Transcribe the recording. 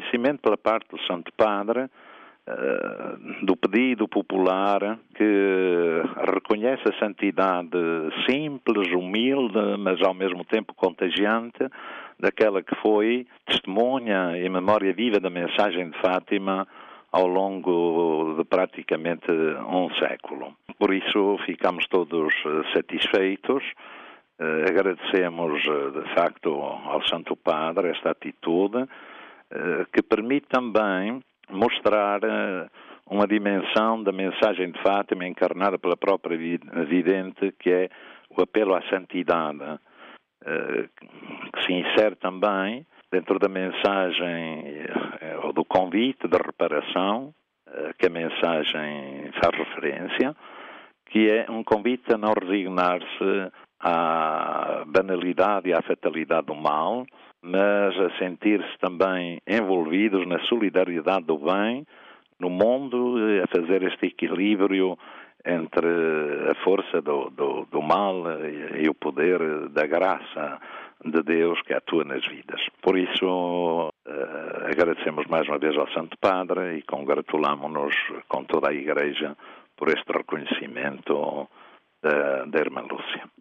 reconhecimento pela parte do Santo Padre do pedido popular que reconhece a santidade simples, humilde, mas ao mesmo tempo contagiante, daquela que foi testemunha e memória viva da mensagem de Fátima ao longo de praticamente um século. Por isso ficamos todos satisfeitos. Agradecemos de facto ao Santo Padre esta atitude que permite também mostrar uma dimensão da mensagem de Fátima encarnada pela própria vidente, que é o apelo à santidade, que se insere também dentro da mensagem ou do convite de reparação que a mensagem faz referência, que é um convite a não resignar-se à banalidade e à fatalidade do mal, mas a sentir-se também envolvidos na solidariedade do bem no mundo, a fazer este equilíbrio entre a força do mal e o poder da graça de Deus que atua nas vidas. Por isso, agradecemos mais uma vez ao Santo Padre e congratulamos-nos com toda a Igreja por este reconhecimento da Irmã Lúcia.